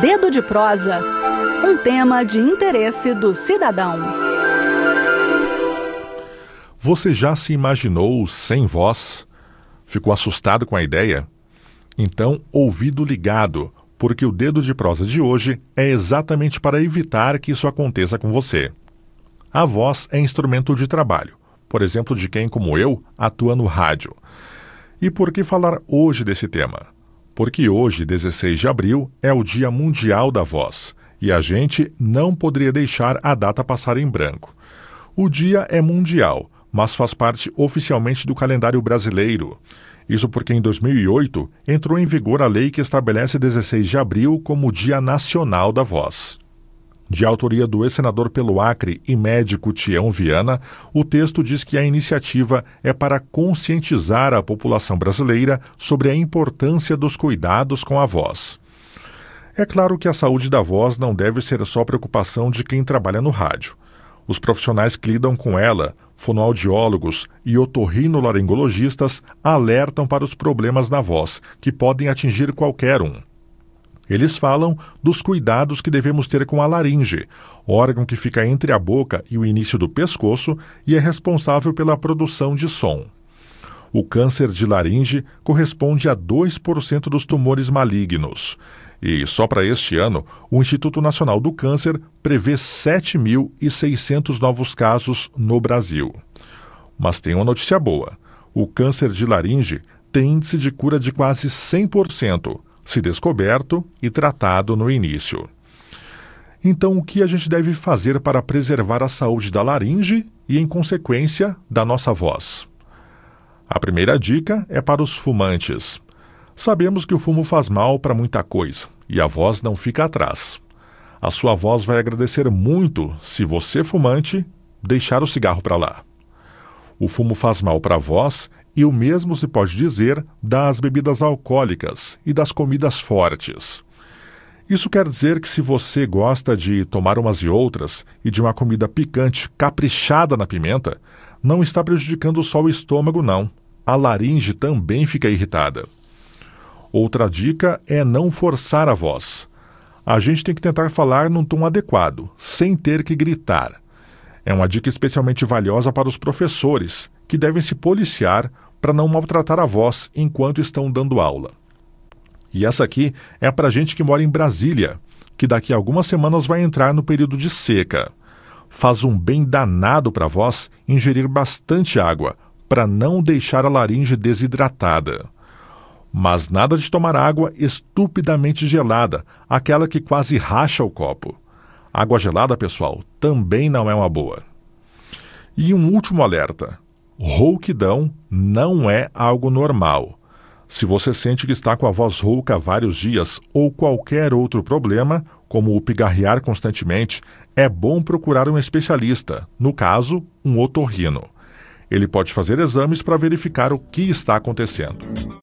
Dedo de Prosa, um tema de interesse do cidadão. Você já se imaginou sem voz? Ficou assustado com a ideia? Então, ouvido ligado, porque o Dedo de Prosa de hoje é exatamente para evitar que isso aconteça com você. A voz é instrumento de trabalho, por exemplo, de quem, como eu, atua no rádio. E por que falar hoje desse tema? Porque hoje, 16 de abril, é o Dia Mundial da Voz, e a gente não poderia deixar a data passar em branco. O dia é mundial, mas faz parte oficialmente do calendário brasileiro. Isso porque em 2008 entrou em vigor a lei que estabelece 16 de abril como Dia Nacional da Voz. De autoria do ex-senador pelo Acre e médico Tião Viana, o texto diz que a iniciativa é para conscientizar a população brasileira sobre a importância dos cuidados com a voz. É claro que a saúde da voz não deve ser só preocupação de quem trabalha no rádio. Os profissionais que lidam com ela, fonoaudiólogos e otorrinolaringologistas, alertam para os problemas na voz, que podem atingir qualquer um. Eles falam dos cuidados que devemos ter com a laringe, órgão que fica entre a boca e o início do pescoço e é responsável pela produção de som. O câncer de laringe corresponde a 2% dos tumores malignos. E só para este ano, o Instituto Nacional do Câncer prevê 7.600 novos casos no Brasil. Mas tem uma notícia boa. O câncer de laringe tem índice de cura de quase 100%, se descoberto e tratado no início. Então, o que a gente deve fazer para preservar a saúde da laringe e, em consequência, da nossa voz? A primeira dica é para os fumantes. Sabemos que o fumo faz mal para muita coisa e a voz não fica atrás. A sua voz vai agradecer muito se você, fumante, deixar o cigarro para lá. O fumo faz mal para a voz e o mesmo se pode dizer das bebidas alcoólicas e das comidas fortes. Isso quer dizer que se você gosta de tomar umas e outras e de uma comida picante caprichada na pimenta, não está prejudicando só o estômago, não. A laringe também fica irritada. Outra dica é não forçar a voz. A gente tem que tentar falar num tom adequado, sem ter que gritar. É uma dica especialmente valiosa para os professores, que devem se policiar para não maltratar a voz enquanto estão dando aula. E essa aqui é para gente que mora em Brasília, que daqui a algumas semanas vai entrar no período de seca. Faz um bem danado para a voz ingerir bastante água, para não deixar a laringe desidratada. Mas nada de tomar água estupidamente gelada, aquela que quase racha o copo. Água gelada, pessoal, também não é uma boa. E um último alerta. Rouquidão não é algo normal. Se você sente que está com a voz rouca há vários dias ou qualquer outro problema, como o pigarrear constantemente, é bom procurar um especialista, no caso, um otorrino. Ele pode fazer exames para verificar o que está acontecendo.